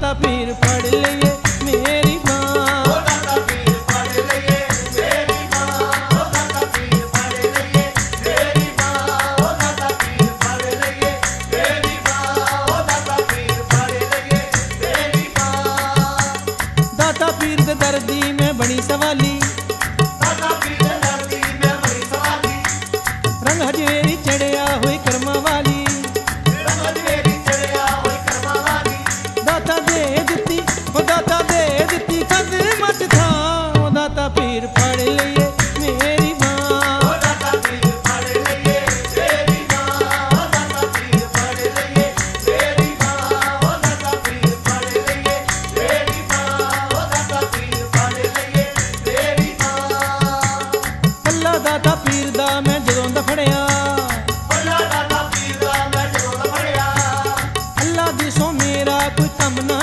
दाता पीर फड़ लइए मेरी मां। ओ दाता पीर फड़ लइए मेरी मां। ओ दाता पीर फड़ लइए मेरी मां। ओ दाता पीर फड़ लइए मेरी मां। ओ दाता पीर फड़ लइए मेरी मां। दाता पीर दे दर्दी में बनी सवाली, दाता पीर दे दर्दी में बड़ी सवाली। रंग हजवेरी चढ़िया हुई कर्मा वाली, रंग हजवेरी चढ़िया होई कर्मा वाली। दाता दे दित्ती ओ दाता दे दित्ती कंद मत था। ओ दाता पीर फड़ लइए मेरी मां। ओ दाता पीर फड़ लइए मेरी मां। ओ दाता पीर फड़ लइए मेरी मां। ओ दाता पीर फड़ लइए मेरी मां। ओ दाता पीर फड़ लइए मेरी मां। अल्लाह दाता पीर दा मैं जदों दा फड़िया, ਅੱਲਾ ਦਾਤਾ ਪੀਰ ਦਾ ਮੈਂ ਜਦੋਂ ਦਾ ਫੜਿਆ। अल्लाह दी सो मेरा कोई कम ना